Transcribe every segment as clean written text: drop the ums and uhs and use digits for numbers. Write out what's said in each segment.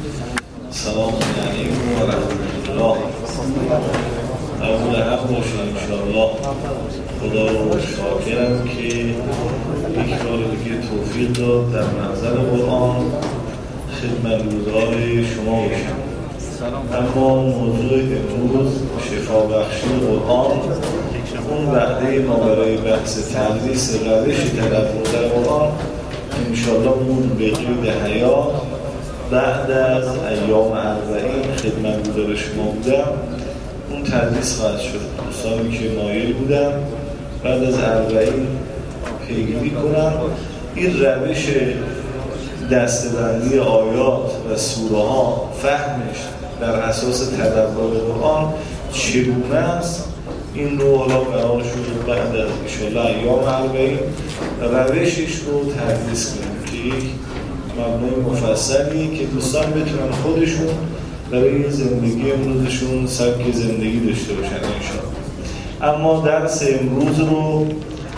سلام علیکم و رحمت الله. قبول حق باشید انشاءالله. خدا رو شاکرم که یک بار دیگه توفیق داد در محضر قرآن خدمتگزار شما باشم. اما موضوع امروز شفا بخشی قرآن، اون وعده ما برای بحث تدریس روش تدبر در قرآن انشاءالله اون به قید حیات بعد از ایام 40 خدمتگزار شما بودم اون تدریس خواهد شد. دوستانی که مایل بودم بعد از 40 پیگیری کنم این روش دسته‌بندی آیات و سوره ها فهمش بر اساس تدبر قرآن چگونه است، این رو حالا قرار شد بعد از انشاءالله ایام 40 روشش رو تدریس کنیم که یک مبنای مفصلی که دوستان بتونن خودشون برای زندگی امروزشون سبک زندگی داشته باشن انشاءالله. اما درس امروز رو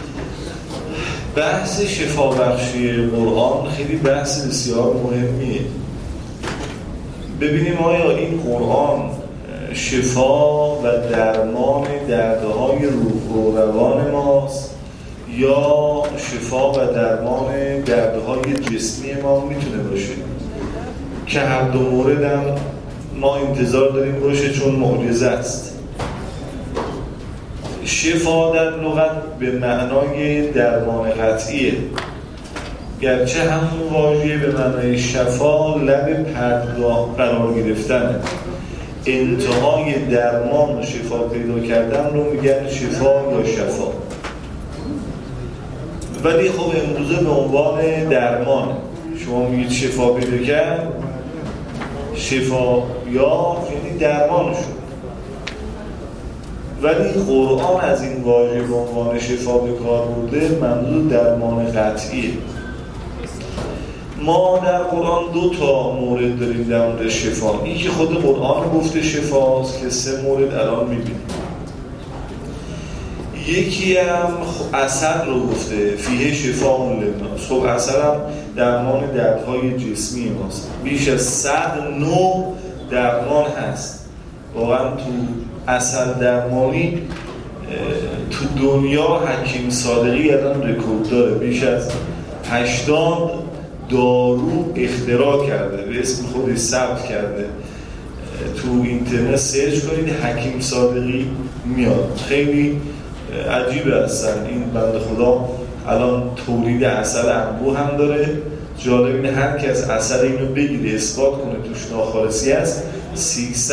بحث شفا بخشی قرآن خیلی بحث بسیار مهمیه. ببینیم آیا این قرآن شفا و درمان دردهای روح و روان ماست یا شفا و درمان دردهای جسمی ما میتونه باشه، که هر دو مورد هم ما انتظار داریم باشه چون معجزه است. شفا در لغت به معنای درمان قطعیه، گرچه همون واژه به معنای شفا لب پرتگاه قرار گرفتنه. انتهای درمان و شفا پیدا کردن رو میگن شفا یا شفا، ولی خب امروزه به عنوان درمان شما میگید شفا پیدا کرد، شفا یا یعنی درمان شد. ولی قرآن از این واژه به عنوان شفا به کار برده منظور درمان قطعیه. ما در قرآن 2 تا مورد داریم در مورد شفا. یکی خود قرآن گفته شفاست که 3 مورد الان میبینیم. یکی هم عسل رو گفته فیه شفاء للناس. خب عسل هم درمان دردهای جسمی ماست. بیش از 100 نوع درمان هست. واقعا تو عسل درمانی تو دنیا حکیم صادقی الان رکورد داره، بیش از 80 دارو اختراع کرده، به اسم خودش ثبت کرده. تو اینترنت سرچ کنید حکیم صادقی میاد. خیلی عجیبه هستن. این بنده خدا الان تولید عسل انبوه هم داره. جالب اینه هر کی از عسل اینو بگیره اثبات کنه توش ناخالصی است $300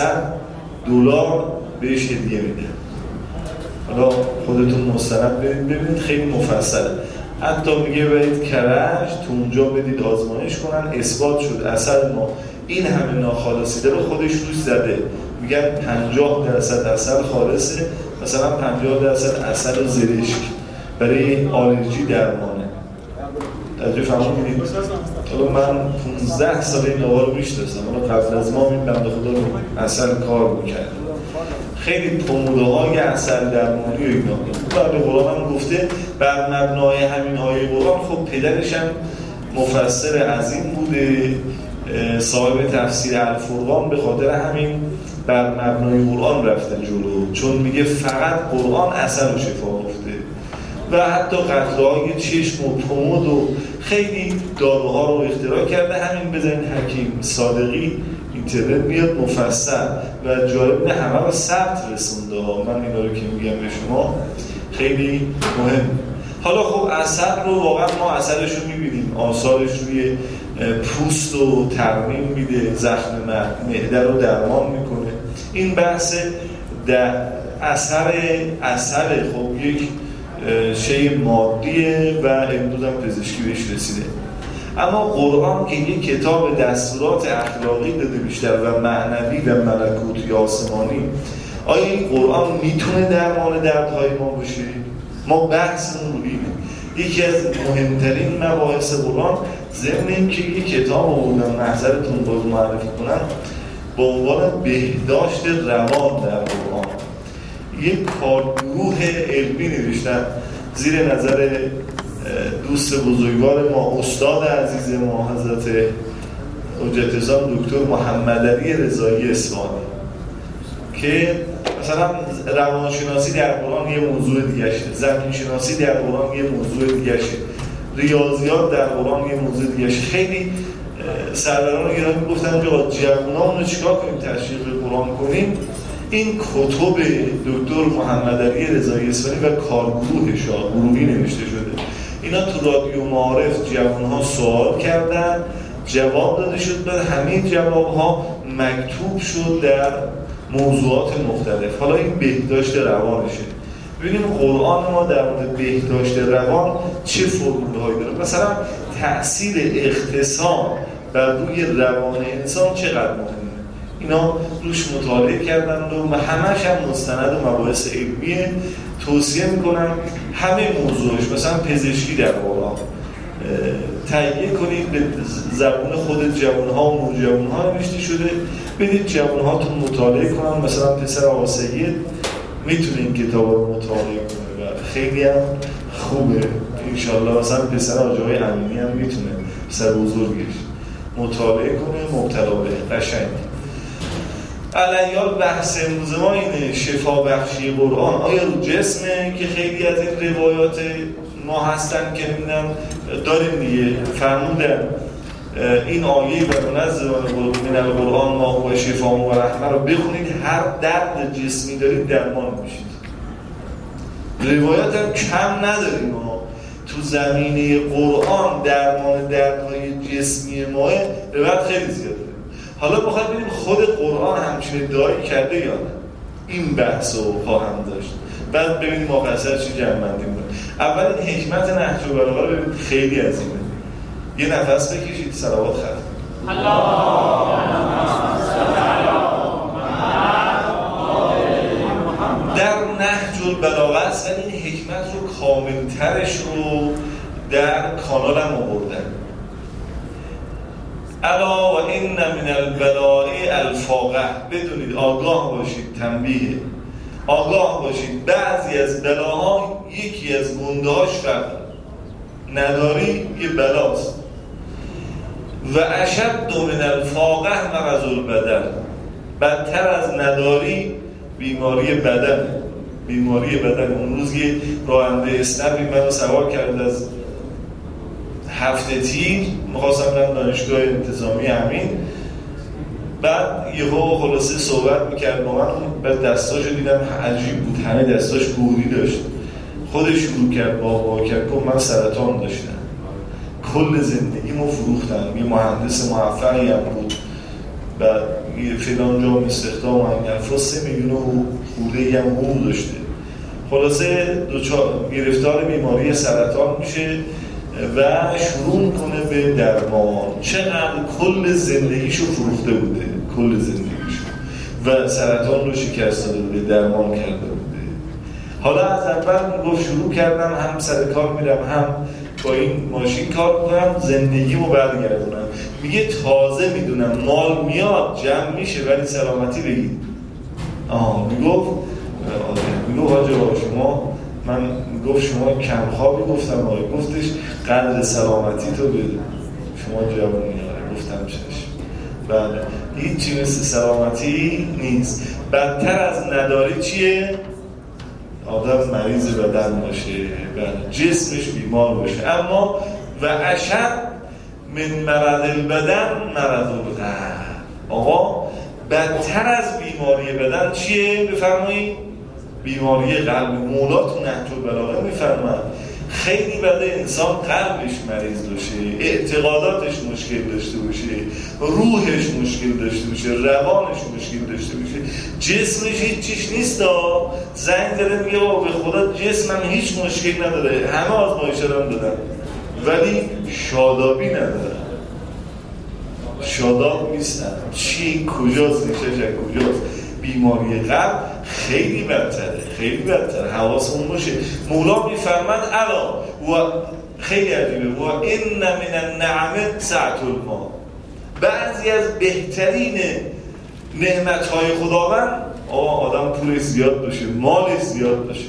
بهش هدیه میده. حالا خودتون مستند ببینید خیلی مفصله. حتی میگه برید کرج تو اونجا بدید آزمایش کنن، اثبات شد عسل ما این همه ناخالصی داره، خودش روش زده. میگن 50% عسل خالصه، مثلا 50% عسل زرشک برای آلرژی درمانه. تجربه فهمونید؟ حالا من 15 سال این آقا رو میشناسم، حالا قبل از ما این بنده خدا رو عسل کار میکرد. خیلی پموده های عسل درمانی و اینا. بعد قرآن هم گفته بر مبنای همین آیه قرآن. خب پدرش هم مفسر عظیم بوده، صاحب تفسیر الفرقان، به خاطر همین بر مبنای قرآن رفتن جلو، چون میگه فقط قرآن عسل و شفا گفته و حتی قطره‌های چشم و پمود و خیلی داروها رو اختراع کرده. همین بزنین حکیم صادقی اینترنت میاد مفصل و جالب نه همه رو ثبت رسونده. من اینا رو که میگم به شما خیلی مهم. حالا خب عسل رو واقعا ما عسلش رو میبینیم، آثارش روی پوست رو ترمیم میده، زخم معده رو درمان میکنه. این بحث در اثر خب یک شی مادیه و امروز هم پزشکی بهش رسیده. اما قرآن که یک کتاب دستورات اخلاقی داده بیشتر و معنوی و ملکوتی آسمانی، آیا این قرآن میتونه درمان دردهای ما باشه؟ ما بحثمون رو اینه. یکی از مهمترین مباحث قرآن ضمن این که یک کتاب آوردن محضرتون باز معرفی کنم با عنوان بهداشت روان در قرآن، یک کارگروه علمی نوشتن زیر نظر دوست بزرگوار ما، استاد عزیز ما حضرت حجت اسلام دکتر محمدعلی رضایی اصفهانی که مثلا روانشناسی در قرآن یه موضوع دیگه شه، زمین شناسی در قرآن یه موضوع دیگه شه، ریاضیات در قرآن یه موضوع دیگه شه. خیلی سرداران ایران میگفتن که جوانامون رو چیکار کنیم تشویق قرآن کنیم. این کتب دکتر محمدعلی رضایی اصفهانی و کارگروهش گروهی نوشته شده. اینا تو رادیو معارف جوانها سوال کردن، جواب داده شد، بعد همین جوابها مکتوب شد در موضوعات مختلف. حالا این بهداشت روانشه. ببینیم قرآن ما در مورد بهداشت روان چه فرمولهایی داره. مثلا تأثیر اغتصاب بر روی روان انسان چقدر مهمه. اینا روش مطالعه کردن و همش هم مستند و مباحث علمیه. توصیه میکنم همه موضوعش مثلا پزشکی در قرآن تهیه کنید، به زبون خود جوانها و نوجوانها نوشته شده، بدید جوانهاتون مطالعه کنن. مثلا پسر آقا سید میتونه این کتاب رو مطالعه کنه و خیلی هم خوبه انشالله. مثلا پسر آقای امینی هم میتونه، پسر بزرگش، مطالعه کنه، مبتلا به قشنگ. علیال بحث امروز ما اینه، شفا بخشی قرآن آیا رو جسمه که خیلی از این روایات ما هستن که نمیدونم داریم دیگه فرمودن این آیه و منزل من القرآن ما هو شفا و رحمه رو بخونید هر درد جسمی دارید درمان میشید. روایات هم کم نداریم ما تو زمینه قرآن درمان دردهای جسمی ما روایت خیلی زیاده. حالا بخواید ببینیم خود قرآن همچین ادعایی کرده یا نه. این بحث رو خواهم داشت، بعد ببینیم مقصر چی جمع‌بندی می‌کنه. اول این حکمت نهج البلاغه رو ببینید، خیلی عظیمه. یه نفس بکشید، صلوات خواهد. در نهج البلاغه اصلا این حکمت رو کاملترش رو در کانالم آوردن. الا و ان من البلاء الفاقه، بدونید آگاه باشید، تنبیه، آگاه باشید بعضی از بلاها یکی از گنده‌هاش فقر، نداری یه بلاست. و اشد من الفاقه مرض البدن، بدتر از نداری بیماری بدن. بیماری بدن. اون روز یه راننده اسنپی منو سوار کرد از هفته تیر، می‌خواستم برم دانشگاه انتظامی همین. بعد یهو خلاصه صحبت می‌کرد با من، بعد دستاشو دیدم عجیب بود، همه دستاش گوری داشت. خودش شروع کرد با کرد که من سرطان داشتم، کل زندگیمو فروختم، یه مهندس موفقی هم بود، بعد فلان جا استخدام و این حرفا 3 میلیون خورده هم حقوق داشته. خلاصه گرفتار بیماری سرطان میشه و شروع میکنه به درمان. چقدر کل زندگیشو فروخته بوده، کل زندگیشو، و سرطان رو شکست داده بوده، درمان کرده بوده. حالا از اول میگفت شروع کردم هم سر کار میرم هم با این ماشین کار میکنم، زندگیمو برگردونم. میگه تازه میدونم مال میاد جمع میشه ولی سلامتی بگید. میگفت حاجه شما، من گفت شما کم خوابی، گفتم آقای، گفتش قدر سلامتی تو بده، شما جواب میاره. گفتم چشم. بله، هیچی مثل سلامتی نیست. بدتر از نداری چیه؟ آدم مریض بدن باشه، بله، جسمش بیمار باشه. اما و اشد من مرض البدن مرض القلب. آقا بدتر از بیماری بدن چیه؟ بفرمایید بیماری قلب. مولا تو نهج البلاغه میفرماد خیلی بده انسان قلبش مریض باشه، اعتقاداتش مشکل داشته باشه، روحش مشکل داشته باشه، روانش مشکل داشته باشه، جسمش هیچیش نیست. زنگ داره میگه به خدا جسمم هیچ مشکل نداره، همه آزمایش رو دادن ولی شادابی نداره، شاداب نیستن. چی کجاست؟ نشش کجاست؟ بیماری قلب خیلی بدتره، خیلی بدتره. حواسمون باشه. مولا میفرماد الا و خیلی عجیبه، و ان من النعم سعة المال. بعضی از بهترین نعمت‌های خداوند آدم پولش زیاد باشه، مالش زیاد باشه،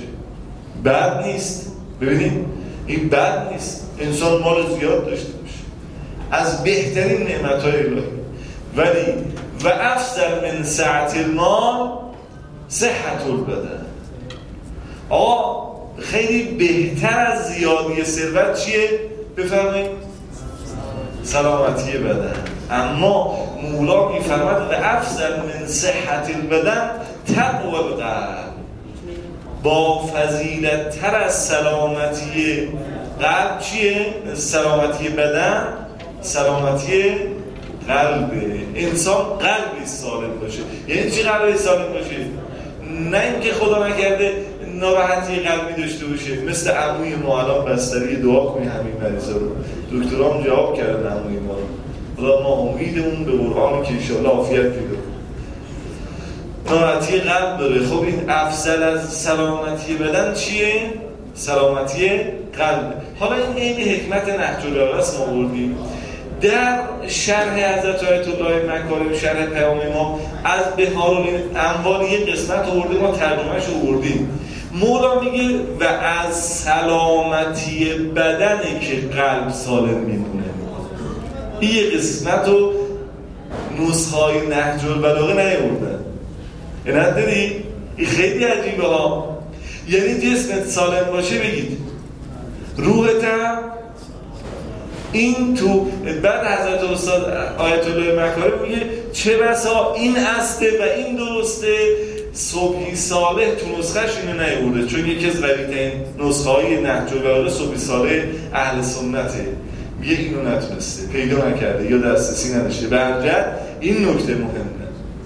بد نیست. ببینید این بد نیست، انسان مال زیاد داشته باشه، از بهترین نعمت‌های الهی. ولی و افضل من سعة المال صحة البدن. آقا خیلی بهتر از زیادی ثروت چیه؟ بفرمایید سلامتی بدن. اما مولا میفرماد و افضل من صحة البدن تقوی القلب. با فضیلت تر از سلامتی قلب چیه؟ سلامتی بدن سلامتی قلبه. انسان قلبی سالم باشه. یعنی چی قلبی سالم باشه؟ نه اینکه خدا نکرده ناراحتی قلبی داشته باشه. مثل عموی ما الان بستری دعا کنی همین مریضا رو. دکترام جواب کردن عموی ما رو. خدا ما امیدمون به قرآن که انشاءالله عافیت پیدا ناراحتی قلب داره. خب این افضل از سلامتی بدن چیه؟ سلامتی قلب. حالا این حکمت نهج البلاغه است ما آوردیم در شرح حضرت آیت الله مکارم، شرح پیام ما از بهارالانوار یه قسمت آوردیم، ما ترجمهش آوردیم. مولا میگه و از سلامتی بدنه که قلب سالم میمونه. این یه قسمت رو نسخه‌های نهج البلاغه نیاوردن. نداری؟ این خیلی عجیبه ها. یعنی جسمت سالم باشه بگید روحت هم این تو. بعد حضرت استاد آیت الله مکارم میگه چه بسا این استه و این درسته صبحی صالح تو نسخهش اینو نیورده، چون یکی از قوی‌ترین نسخه‌های نهج البلاغه صبحی صالح اهل سنته. میگه اینو نتونسته پیدا نکرده یا دسترسی نداشته. برجت این نکته مهمه.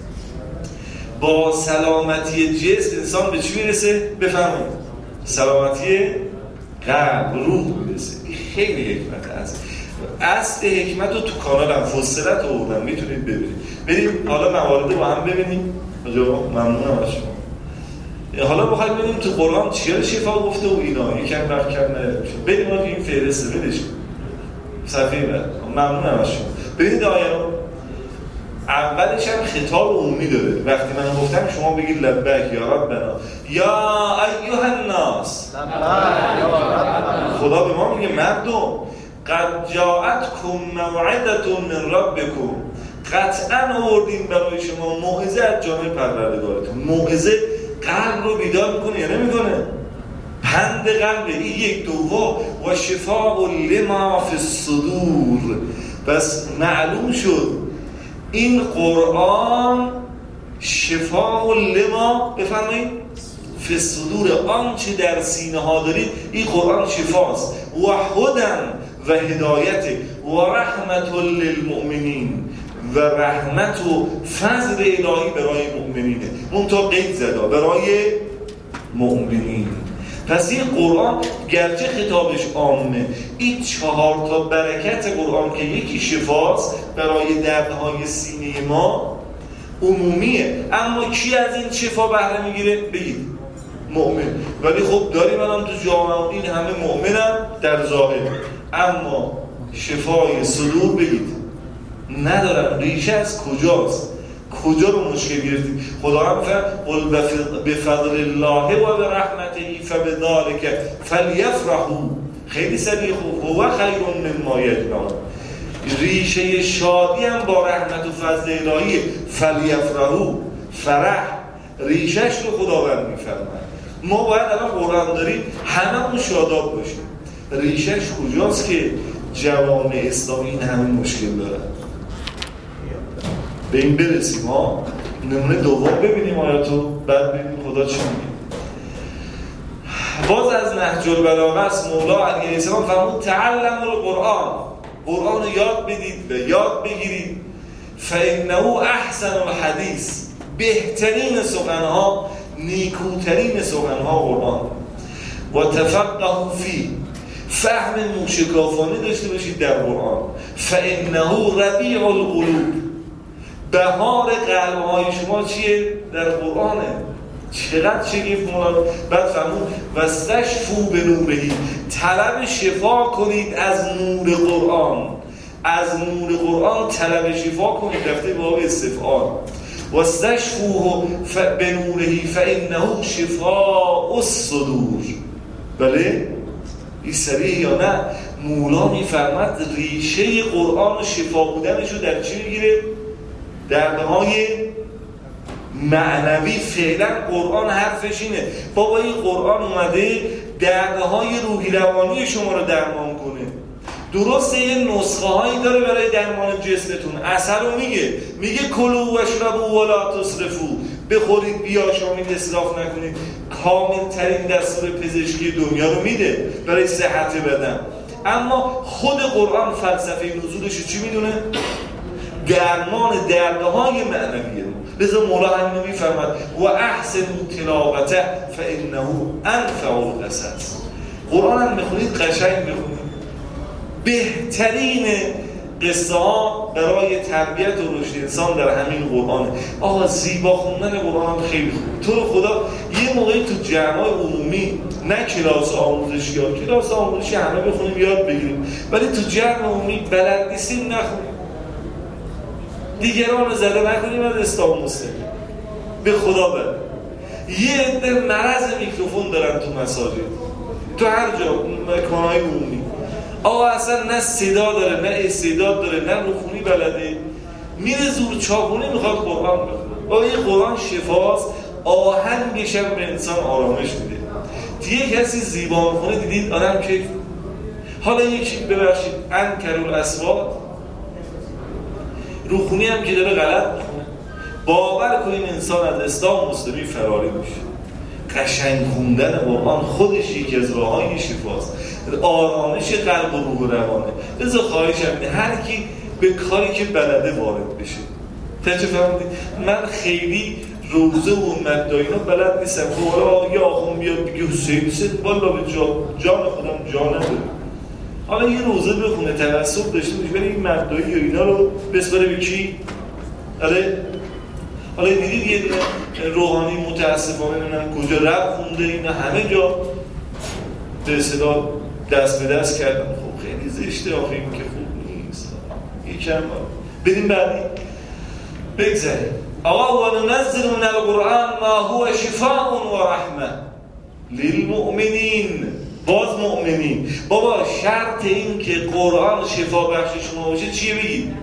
با سلامتی جسم انسان به چی میرسه؟ بفهمید سلامتی قلب روح میرسه. این خیلی حکمت هست. اصل حکمت رو تو کانالم فصلت آوردم، میتونید ببینید. بریم حالا موارد با هم ببینیم. ممنونم از شما. حالا بخواید ببینیم تو قرآن چیا شفا گفته و اینا. یکم وقت کم نداره میشه. بریم ما این فهرسته بدش صفحه بعد. ممنونم از شما. ببینید آیه رو. اولش هم خطاب عمومی داره. وقتی من گفتم شما بگید لبیک یا ربنا یا ایها الناس. خدا به ما میگه مردم قد جاءتکم موعظة من ربکم، قطعا آوردیم برای شما موعظه از جانب پروردگارتون. موعظه قلب رو بیدار میکنه یا نمیکنه؟ پند قلب. این یک دوم و شفاء لما فی الصدور. پس معلوم شد این قرآن شفاء لما بفرمایید فی الصدور، آنچه در سینه ها دارید این قرآن شفاست. و هدن و هدایت و رحمت للمؤمنین و رحمت و فضل الهی برای مؤمنینه. منتها قید زده برای مؤمنین. پس این قرآن گرچه خطابش عامه، این 4 تا برکت قرآن که یکی شفاست برای دردهای سینه ما عمومیه. اما کی از این شفا بهره میگیره؟ بگید مؤمن. ولی خب داریم الان تو جامعه این همه مؤمنن در ظاهر، اما شفای صدور بگید ندارن. ریشه از کجاست؟ کجا رو مشکل گرفتیم؟ خدا هم قل بفضل الله و برحمته فبذلک فلیفرحوا. خیلی سریع خوب. هو خیر مما یجمعون. ریشه شادی هم با رحمت و فضل الهی. فلیفرحوا، فرح ریشهش رو خداوند میفرماید. ما باید الان قرآن داریم هممون شاداب باشیم. ریشهش کجاست که جوامع اسلامی این همه مشکل دارن؟ به این برسیم. ها نمونه دوم ببینیم آیاتو، بعد ببینیم خدا چی میگه. باز از نهج البلاغه است. مولا علیه السلام فرمود تعلموا القرآن، قرآن رو یاد بدید و یاد بگیرید. فانه احسن الحدیث، بهترین سخنها، نیکوترین سخنها قرآن. و تفقهوا فیه، فهم موشکافانه داشته باشید در قرآن. فانه ربیع القلوب، بهار قلب‌های شما چیه؟ در قرآنه. چقدر شگفت مولا. بعد فرمود واستشفوا بنورهی، طلب شفا کنید از نور قرآن. از نور قرآن طلب شفا کنید. رفته باب استفعال. واستشفوا بنورهی فانه شفاء الصدور. بله این سریع یا نه؟ مولا میفرمد ریشه قرآن و شفا بودنشو در چی میگیره؟ دردهای معنوی. فعلا قرآن حرفش اینه بابا این قرآن اومده دردهای روحی روانی شما رو درمان کنه. درسته یه نسخه هایی داره برای درمان جسمتون، اثر رو میگه کلوا واشربوا ولا تسرفوا، بخورید بیاشامید اسراف نکنید. کامل ترین دستور پزشکی دنیا رو میده برای صحت بدن. اما خود قرآن فلسفه نزولش چی میدونه؟ درمان دردهای معنویه. لذا مولا همینو میفرماد و احسن تلاوته فانه انفع القصص. قرآن هم بخونید قشنگ بخونید. بهترین قصه ها برای تربیت و رشد انسان در همین قرآنه. آقا زیبا خوندن قرآن هم خیلی خوب. تو رو خدا یه موقعی تو جمعای عمومی، نه کلاس آموزشی ها، کلاس آموزشی همه بخونیم یاد بگیریم، ولی تو جمع عمومی بلد نیستیم نخونیم، دیگران رو زده نکنیم از اسلام مسلم. به خدا بده یه عده مرض میکروفون دارن تو مساجد، تو هر جا مکانهای عمومی. آقا اصلا نه صدا داره، نه استعداد داره، نه روخونی بلده، میره زور چاپونی میخواد قرآن بخونه. آقا این قرآن شفاست، آهنگش هم به انسان آرامش میده. دیگه کسی زیبا میخونه دیدید آدم که حالا یکی ببخشید انکر الاصوات روخونی هم که داره غلط میخونه، باور کنین انسان از اسلام مسلمی فراری میشه. قشنگ خوندن قرآن خودش یکی از راههای شفاست، آرامش قلب و روح و روانه. لذا خواهشم اینه هر کی به کاری که بلده وارد بشه. چه فهمیدید؟ من خیلی روزه و مداینا بلد نیستم. حالا یه آخون بیاد بگه حسین والا به جان خودم جا نداره، حالا یه روزه بخونه توسط داشته باشه ولی این مدایی و اینا رو بسپاره به کی؟ حالا دیدید یه روحانی متاسفانه نمیدونم کجا رب خونده، اینا همه جا به اصطلاح دست به دست کردن. خب خیلی زشته آخه این که خوب نیست. یکم بدیم بعدی بگذاریم. آقا و ننزل من القرآن ما هو شفاء و رحمه للمؤمنین. باز مؤمنین. بابا شرط این که قرآن شفا بخش شما باشه چیه بگید؟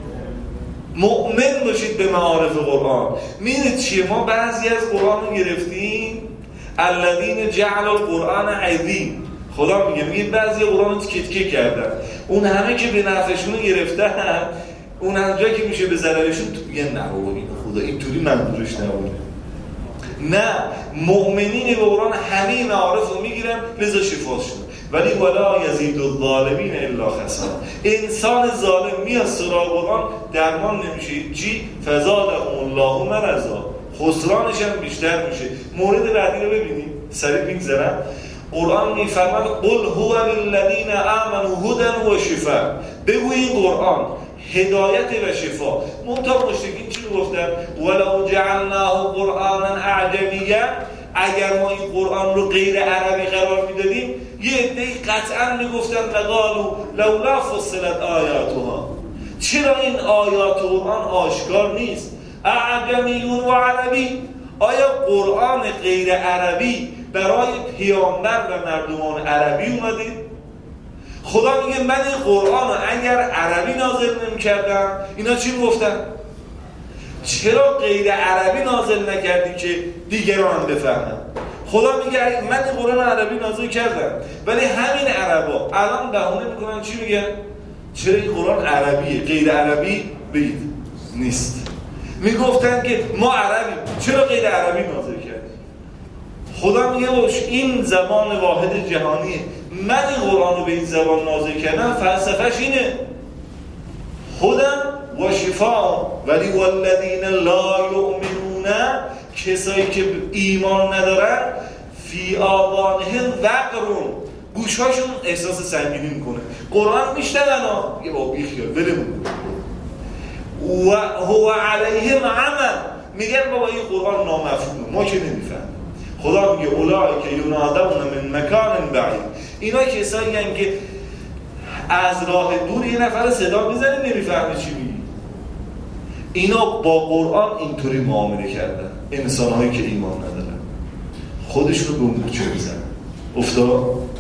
مؤمن باشید به معارف قرآن. میدونید چیه؟ ما بعضی از قرآن رو گرفتیم الذین جعلوا القرآن عظیم. خدا میگه بعضی قرآن رو تکه کردن، اون همه که به نفعشون رو گرفتن، اون همجا که میشه به ضررشون میگن نه بابا این خدا اینطوری منظورش نبوده. نه، مؤمنین به قرآن همه معارف رو میگیرن لذا شفاشون. ولی ولا یزید الظالمین الا خسارا. انسان ظالم میاد سراغ قرآن درمان نمیشه، چی؟ فزادهم الله مرضا، خسرانش هم بیشتر میشه. مورد بعدی رو ببینیم سریع میگذرم. قرآن میفرماد قل هو للذین آمنوا هدی و شفاء. بگو این قرآن هدایت و شفا. منتها مشرکین چی گفتن؟ ولو جعلناه قرآنا اعجمیا. اگر ما این قرآن رو غیر عربی قرار میدادیم یه عده‌ای قطعا میگفتن لقالوا لولا فصلت آیاتها. چرا این آیات قرآن آشکار نیست؟ اعجمیون و عربی. آیا قرآن غیر عربی برای پیامبر و مردمان عربی اومده؟ خدا میگه من این قرآن رو اگر عربی نازل نمی‌کردم اینا چی میگفتن؟ چرا غیر عربی نازل نکردی که دیگران بفهمن؟ خدا میگه من این قرآن عربی نازل کردم ولی همین عربا الان بهونه میکنن چی میگن؟ چرا این قرآن عربیه غیر عربی بگید نیست. میگفتن که ما عربی چرا غیر عربی نازل کردیم؟ خدا میگه این زبان واحد جهانیه، من این قرآن رو به این زبان نازل کردم، فلسفهش اینه خودم و شفا. ولی والذین لا یؤمنون، کسایی که ایمان ندارن، فی آذانهم وقرون، گوشاشون احساس سنگینی میکنه. قرآن میشنون یه با بیخیال ولمون و هو علیهم عمى، میگن بابا این قرآن نامفهومه ما که نمیفهمیم. خدا میگه اولئک ینادون من مکان بعید. اینا کسایی هستن که از راه دور یه نفر صدا میزنه نمیفهمه چی میگه. اینا با قرآن اینطوری معامله کردن. انسان‌هایی که ایمان ندارن خودشونو به اون کوچه میزنن افتاد.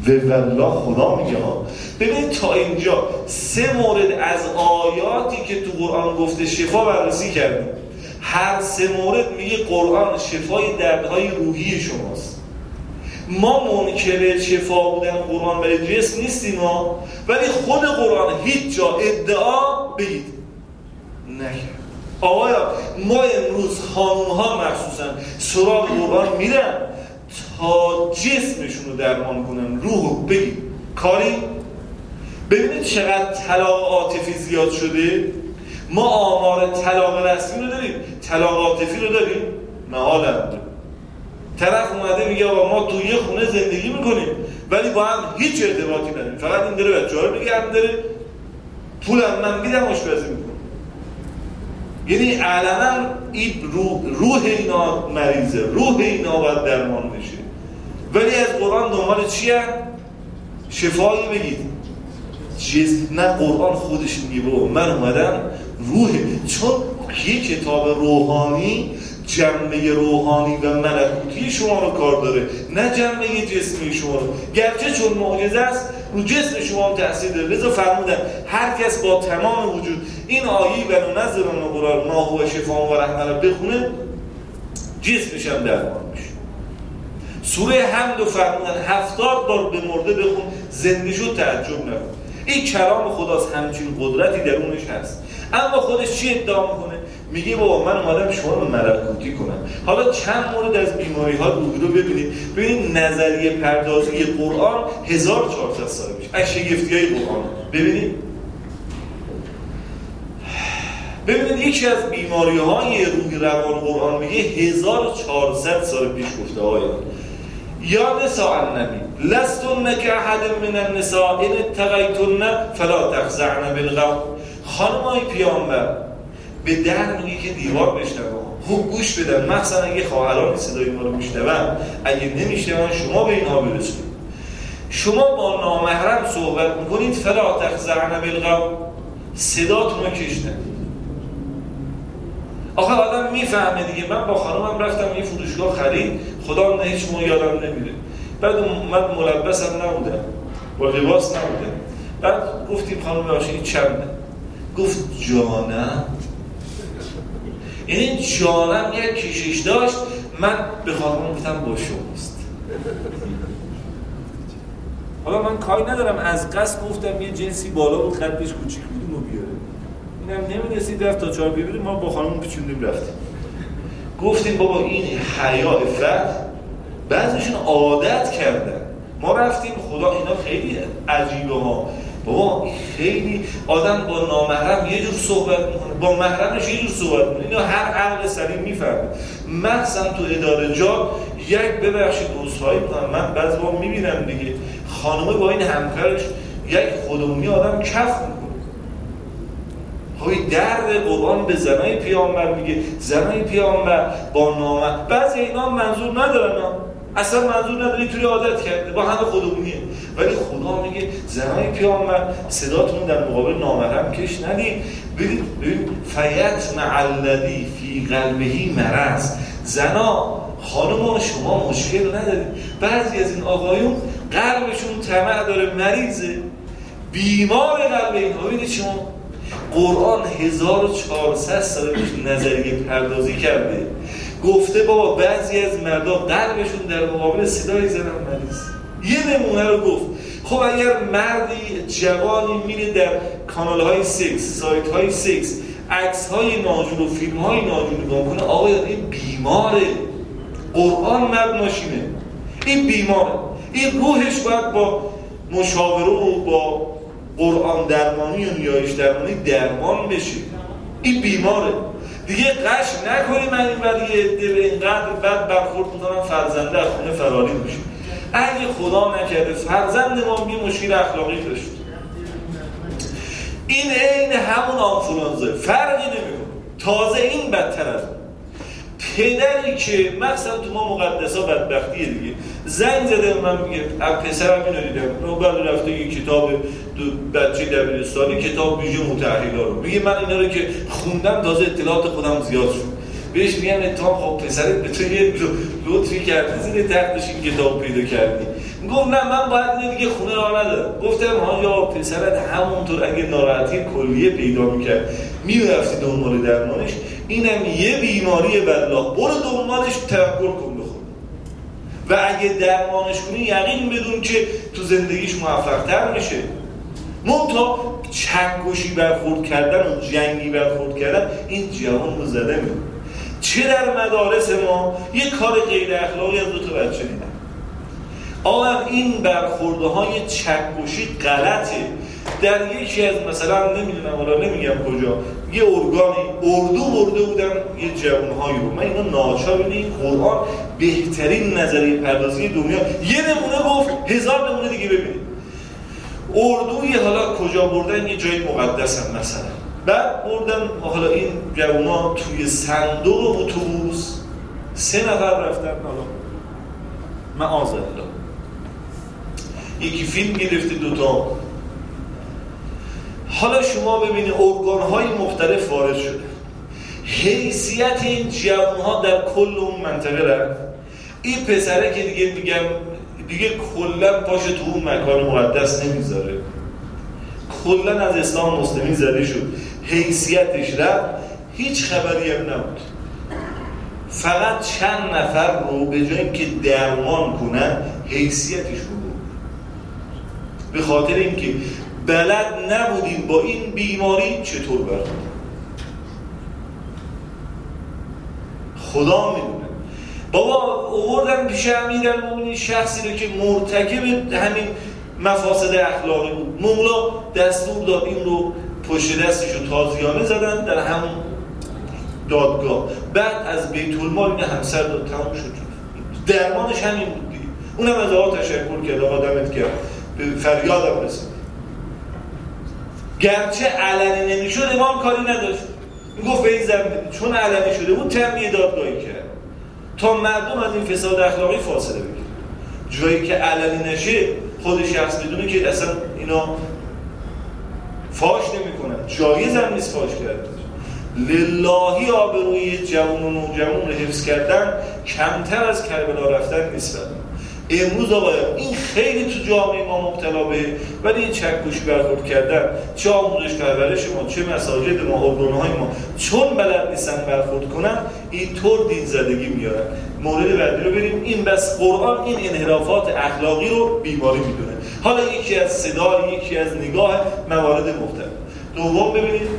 والله خدا میگه ها. ببینید تا اینجا 3 مورد از آیاتی که تو قرآن گفته شفا بررسی کردیم. هر 3 مورد میگه قرآن شفای دردهای روحی شماست. ما منکر شفا بودن قرآن برای جسم نیستیم ها، ولی خود قرآن هیچ جا ادعا بگید نکرد. آقایا ما امروز خانوم‌ها مخصوصا سراغ قرآن میرن تا جسمشون رو درمان کنن، روح بگید کاری. ببینید چقدر طلاق عاطفی زیاد شده. ما آمار طلاق رسمی رو داریم، طلاق عاطفی رو داریم؟ محاله داریم. طرف اومده میگه آقا ما تو یه خونه زندگی میکنیم ولی با هم هیچ ارتباطی نداریم، فقط این داره بچه‌ها رو نگه داره، پولم من میدم آشپزی میکنم. یعنی علنا این روح اینا مریضه، روح اینا باید درمان بشه، ولی از قرآن دنبال چیه؟ شفایی بگید. نه قرآن خودش میگه بابا من اومدم روح، چون یه کتاب روحانی جنبه روحانی و ملکوتی شما رو کار داره، نه جنبه جسمی شما رو. گرچه چون معجزه است رو جسم شما هم تأثیر داره، لذا فرمودن هر کس با تمام وجود این آیه و ننزل من القرآن ما هو شفاء و رحمة رو بخونه جسمش هم درمان میشه. سوره حمد رو فرمودن 70 بار به مرده بخون زنده شد تعجب نکن. این کلام خداست، همچین قدرتی درونش هست. اما خودش چی ادعا میکنه؟ میگه بابا من اومدم شما رو ملکوتی کنم. حالا چند مورد از بیماری ها روحی رو ببینید نظریه پردازی قرآن 1400 سال پیش از شگفتی های قرآن. ببینید یکی از بیماری های روحی روان قرآن میگه 1400 سال پیش گفته آیات یا نساء النبی لستن کاحد من النساء ان اتقیتن فلا تخضعن بالقول. خانمای پیامبر به در میگه که دیوار بشنوه، خوب گوش بدن، مخصوصا اگه خواهران صدای ما رو میشنون، اگه نمیشنون شما به اینها برسید. شما با نامحرم صحبت میکنید فلا تخضعن بالقول، صداتون رو کش ندید. آخه آدم میفهمه دیگه. من با خانمم رفتم یه فروشگاه خرید، خدا نه هیچ موقع یادم نمیره. بعد من ملبسم نبودم، با لباس نبودم. بعد گفتیم خانم باشید چنده؟ گفت جانم. یعنی جانم یک کشش داشت. من به خانم گفتم با شماست. حالا من کاری ندارم، از قصد گفتم یه جنسی بالا بود خطش کوچیک بودیم و بیاره، اینم نمیدونستید رفت تا چهار بیبریم. ما با خانم پیچوندیم رفتیم. گفتیم بابا این حیا افت، بعضیشون عادت کردن. ما رفتیم خدا اینا خیلی عجیبه ها بابا، خیلی آدم با نامحرم یه جور صحبت میکنه، با محرمش یه جور صحبت میکنه. اینو هر عقل سلیم میفهمه. مخصوصا تو اداره جا یک ببخشید عذرخواهی میکنم، من بعضی وقتا میبینم دیگه خانومه با این همکارش یک خودمونی آدم کف میکنه. خب درد قرآن به زنای پیامبر میگه، زنای پیامبر با نامحرم، بعضی اینا منظور ندارن، اصلا منظور نداره، اینطوری عادت کرده با همه خودمونیه، ولی خدا میگه زنای پیامبر صداتون در مقابل نامحرم کش ندید. ببین فیطمع الذی فی قلبه مرض. زنا خانم شما مشکل ندارید. بعضی از این آقایون قلبشون طمع داره، مریضه، بیمار قلب. اینها ببینید شما قرآن 1400 سال پیش نظریه پردازی کرده، گفته بابا بعضی از مردا قلبشون در مقابل صدای زنم مریض. یه نمونه رو گفت. خب اگر مردی جوانی میره در کانال های سکس، سایت های سکس، عکس های ناجور و فیلم های ناجور نگاه کنه، آقا این بیماره. قرآن مرد ماشینه، این بیماره. این روحش باید با مشاوره و با قرآن درمانی و نیایش درمانی درمان بشه. این بیماره دیگه. قش نکنی من این ولی به اینقدر بد برخورد میکنم فرزنده از خونه فراری میشه. اگه خدا نکرده فرزند ما یه مشکل اخلاقی داشت، این عین همون آنفولانزا، فرقی نمیکنه. تازه این بدتر از اون. پدری که مثلا تو ما مقدسا بدبختیه دیگه، زنگ زده من میگه پسرم اینو دیدم، بعد رفته یه کتاب بچه دبیرستانی، کتاب ویژه متأهل‌ها رو میگه من اینا رو که خوندم تازه اطلاعات خودم زیاد شد. بهش میگم اتهام خب پسرت به تو یه لطفی کرده زیر تختش این کتاب پیدا کردی. گفت نه من باید اینه دیگه خونه را ندارم. گفتم ها پسرت همونطور اگه ناراحتی کلیه پیدا میکرد میرفتی دنبال درمانش، اینم یه بیماری والله، برو دنبالش توکل کن بخون و اگه درمانش کنی یقین بدون که تو زندگیش موفق‌تر میشه. منتها چکشی برخورد کردن و جنگی برخورد کردن این جهان رو زده میکنه. چه در مدارس ما یه کار غیر اخلاقی از 2 تا بچه دیدم. آقا این برخورده های چکشی غلطه. در یکی از مثلا نمیدونم حالا نمیگم کجا یه ارگانی اردو برده بودن یه جوانهایی رو، من اینو ناچار ببینید قرآن بهترین نظریه پردازی دنیا یه نمونه گفت، 1000 نمونه دیگه ببینید. اردوی حالا کجا بردن یه جای مقدس هم مثلا، بعد بردن حالا این جوونا توی صندوق اتوبوس 3 نفر رفتن، حالا معاذالله یکی فیلم گرفته 2 تا. حالا شما ببینید ارگان‌های مختلف وارد شده، حیثیت این جوان‌ها در کل اون منطقه رفت. این پسره که دیگه میگم دیگه کلا پاشه تو اون مکان مقدس نمیذاره، کلا از اسلام مسلمین زده شد، حیثیتش رفت، هیچ خبری هم نبود. فقط چند نفر رو به جای اینکه درمان کنن حیثیتش رو بود، به خاطر اینکه بلد نبودیم با این بیماری چطور برخورد. خدا میدونه. بابا آوردن پیش امیرالمومنین شخصی رو که مرتکب همین مفاسد اخلاقی بود، مولا دستور داد این رو پشت دستش رو تازیانه زدن در همون دادگاه، بعد از بیت المال این همسر داد، تموم شد. درمانش همین بود دیگه. اونم از آقا تشکر کرد، آقا دمت کرد، به فریادم رسید. گرچه علنی نمیشد امام کاری نداشت، میگفت به این زمین، چون علنی شده بود تنبیه دادگاهی کرد تا مردم از این فساد اخلاقی فاصله بگیرن. جایی که علنی نشه خود شخص بدونه که اصلا اینا فاش نمی‌کنن، جایز هم نیست فاش کردن. للهی آبروی جوان و نوجوان رو حفظ کردن کمتر از کربلا رفتن نیست. امروز آقا این خیلی تو جامعه ما مبتلا به، ولی این چکشی برخورد کردن، چه آموزش پرورش ما، چه مساجد ما، ارگان‌های ما، چون بلد نیستن برخورد کنن اینطور دین‌زدگی میارن. مورد بعدی رو بریم. این بس قرآن این انحرافات اخلاقی رو بیماری میدونه. حالا یکی از صدا، یکی از نگاه، موارد مختلف. دوم ببینید،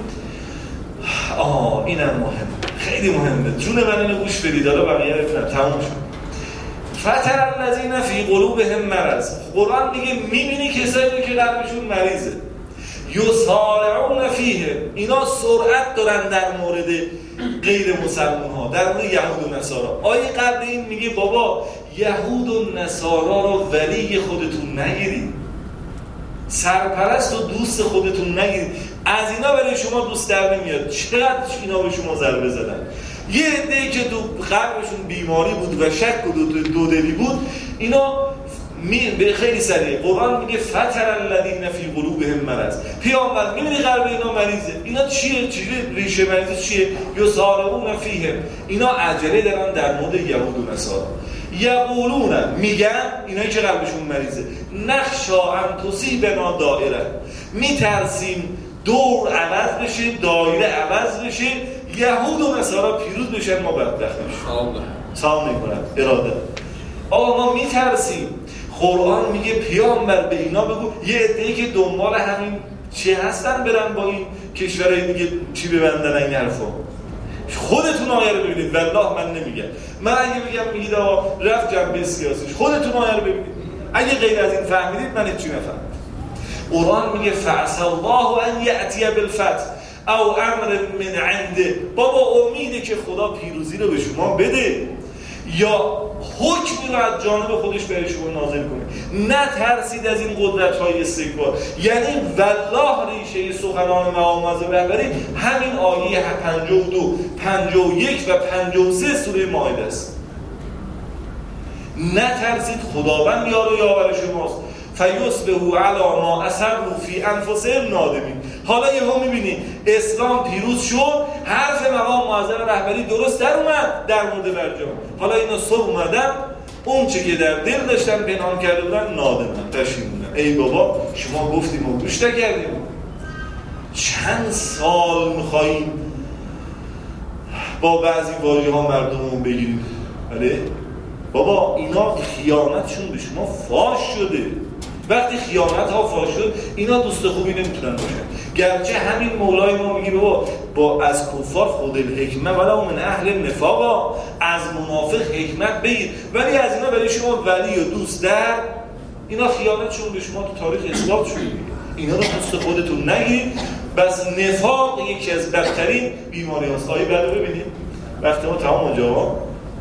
اینم مهم، خیلی مهمه، جون من اینو گوش بدید، حالا بقیه رو تموم شد. فتر الذین فی قلوبهم مرض. قرآن میگه میبینی کسایی که قلبشون مریضه، یسارعون فیه، اینا سرعت دارن در مورد غیر مسلمان ها، در مورد یهود و نصارا. آیه قبل این میگه بابا یهود و نصارا رو ولی خودتون نگیرید، سرپرست و دوست خودتون نگیرید، از اینا برای شما دوست در نمیاد. چقدر اینا به شما ضربه زدن. یه عده‌ای که تو قلبشون بیماری بود و شک و دودلی بود، اینا به خیلی سریع قرآن میگه فتر الذین فی قلوبهم مرض. پیامبر میبینی قلب اینا مریضه، اینا چیه ریشه مریضه چیه؟ یسارعون فیه، اینا عجله دارن در مورد یهود و نصارا. یقولون، میگن اینایی که قلبشون مریضه، نخشا ان تصیبنا دائره، میترسیم دور عوض بشه، دایره عوض بشه، یهود و نصارا پیروز بشن، ما بدبخت بشیم. سلام نمی‌کنم اراده. آقا ما میترسیم. قرآن میگه پیامبر به اینا بگو، یه عده‌ای که دنبال همین چه هستن برن با این کشورهای دیگه چی ببندن این حرفا. خودتون آیه رو ببینید، والله من نمیگم. من اگه بگم میگید آقا رفت جنبه سیاسیش، خودتون آیه رو ببینید. اگه غیر از این فهمیدید من هیچ چی نفهمیدم. قرآن میگه فعسى الله ان یأتی بالفتح او امر من عنده. بابا امیده که خدا پیروزی رو به شما بده یا حکمی رو از جانب خودش برای شما نازل کنه. نترسید از این قدرت‌های استکبار. یعنی والله ریشه سخنان معامضه رهبری همین آیه 52 51 و 53 سوره مائده است. نترسید، خداوند یار و یاور شماست. فیصبحوا علی ما اسروا فی انفسهم نادمین. حالا یهو می‌بینی اسلام پیروز شد، حرف مقام معظم رهبری درست در اومد در مورد برجام. حالا اینا صبح اومدن اون چه که در دل داشتن پنهان کرده بودن نادمن، پشیمونن. ای بابا شما گفتیم و گوش نکردیم. چند سال میخواییم با بعضی واژه ها مردمون بگیریم؟ بله بابا اینا خیانتشون به شما فاش شده. وقتی خیانت ها فاش شد اینا دوست خوبی نمیتونن باشن. گرچه همین مولای ما میگه با از کفار خود الحکمه ولا من اهل نفاقا، از منافق حکمت بگیر، ولی از اینا برای شما ولی و دوست در اینا خیانتشون به شما تو تاریخ اثبات شده. اینا رو دوست خودتون نگیرید. بس نفاق یکی از بدترین بیماری هست. آیه بعد رو ببینید وقتی ما تمام اونجا.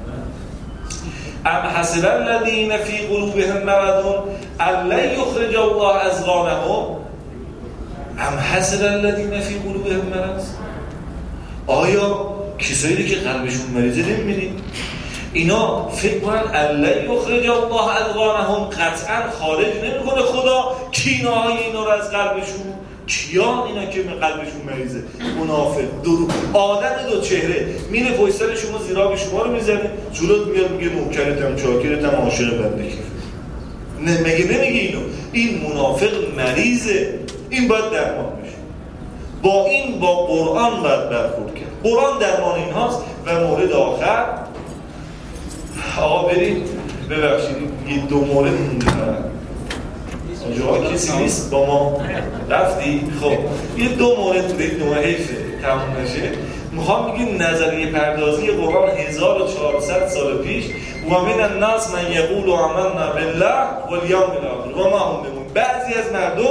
ام حسب الذین فی قلوبهم مرض ان لن یخرج الله اضغانهم. ام حسب الذین فی قلوبهم مرض، آیا کسایی که قلبشون مریضه نمی‌بینید؟ اینا فکر کنن ان لن یخرج الله اضغانهم، قطعا خارج نمی‌کنه خدا کینه‌های اینا رو از قلبشون. کیان اینا که قلبشون مریضه؟ منافق، آدم دو چهره، میره پشت سر شما زیرا به شما رو میزنه، جلوت میاد میگه نوکرتم چاکرتم عاشق بنده کیف. مگه نمیگه اینو؟ این منافق مریضه، این باید درمان بشه. با قرآن باید برخورد کرد. قرآن درمان این هاست. و مورد آخر آقا برید ببخشید یه دو مورد مونده جاها کسی نیست با ما رفتی. خب یه دو مورد بوده، یک نوع حیفه تمام نشه. میخوام بگیم نظریه پردازی قرآن 1400 سال پیش و من الناس من یقول آمنا بالله والیوم الاخر و ما هم بمون. بعضی از مردم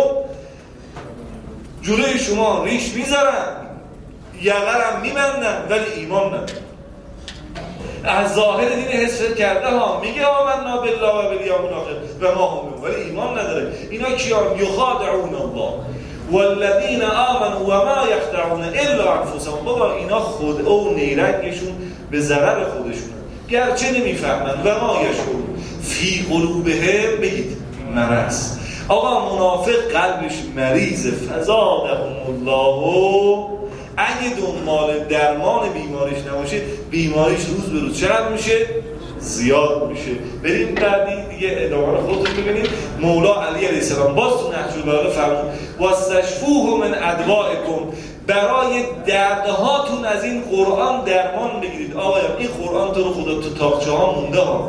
جلوی شما ریش میذارن یقرم میبندن ولی ایمان ندارن. از ظاهر دین حس کرده ها میگه آمنا بالله و بالیوم الاخر و ما هم بمون ولی ایمان نداره. اینا کیان؟ یخادعون الله والذین آمنوا و ما یخدعون الا انفسهم. بابا اینا خود او نیرنگشون به ضرر خودشون، گرچه نمیفهمن. و ما یشعرون فی قلوبهم بگید مرض. آقا منافق قلبش مریضه، فزادهم الله. اگه دنبال درمان بیماریش نباشه بیماریش روز به روز چقدر میشه؟ زیاد میشه. بریم بعدی دیگه ادامه خودتون ببینید. مولا علی علیه السلام باز تو نهج البلاغه فرمود واستشفوه من ادوائکم، برای دردهاتون از این قرآن درمان بگیرید. آقایان این قرآن تو رو خدا تو تاقچه ها مونده ها.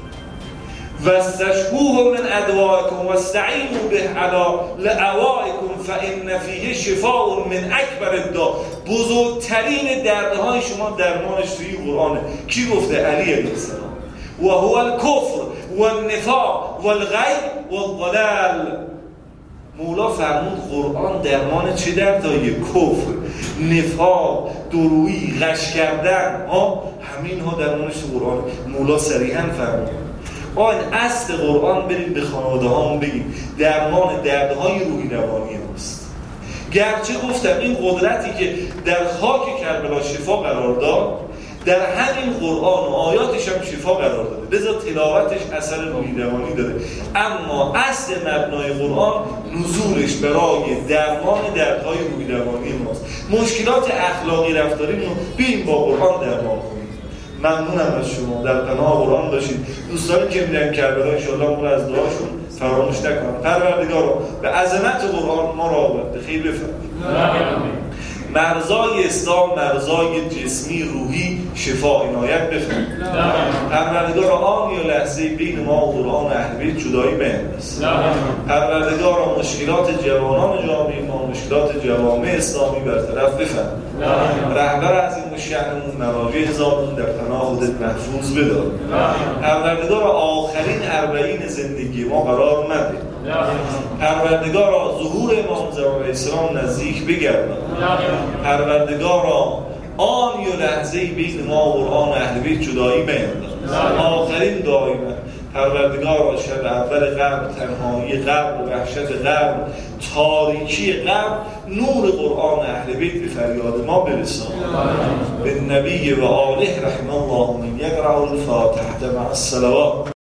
واستشفوه من ادوائکم واستعینوا به علی لأوائکم فإن فیه شفاء من اکبر الداء. بزرگترین دردهای شما درمانش توی قرآنه. کی گفته؟ علی علیه السلام. و هو الکفر و النفاق و الغی و الضلال. مولا فرمود قرآن درمان چه دردهایی؟ کفر، نفاق، درویی، غش کردن، همین ها درمانش تو قرآن. مولا صریحا فرمود آن اصل قرآن برید به خانواده هامون بگید درمان دردهای روحی روانی ماست. گرچه گفتم این قدرتی که در خاک کربلا شفا قرار داد در همین قرآن و آیاتش هم شفا قرار داده، لذا تلاوتش اثر روحی روانی داره. اما اصل مبنای قرآن نزولش برای درمان دردهای روحی روانی ماست. مشکلات اخلاقی رفتاری رو بیاین با قرآن درمان کنیم. ممنونم از شما، در پناه قرآن باشید. دوستانی که میرن کربلا ان شاءالله ما از دعاشون فراموش نکنن. پروردگارا به عظمت قرآن ما را به خیر بفرمایید. مرزای اسلام، مرزای جسمی روحی شفا عنایت بفرمایید. پروردگارا آن یا لحظه بین ما و قرآن و اهل بیت جدایی بنداز. پروردگارا مشکلات جوانان جامعه ما، مشکلات جوامع اسلامی برطرف بفرمایید. رهبر عظیم الشأنمون مراجع هزارمون در پناه خودت محفوظ بدار. پروردگارا آخرین 40 زندگی ما قرار نده. پروردگارا ظهور امام زمان اسلام نزدیک بگردان. پروردگارا آن یا لحظه‌ای بین ما و قرآن و اهل بیت جدایی بینداز. آخرین دعای من پروردگارا شب اول قبر، تنهایی قبر، وحشت قبر، تاریکی قبر، نور قرآن اهل بیت به فریاد ما برسان. به نبی و آله رحمه الله من یقرأ الفاتحه مع الصلوات.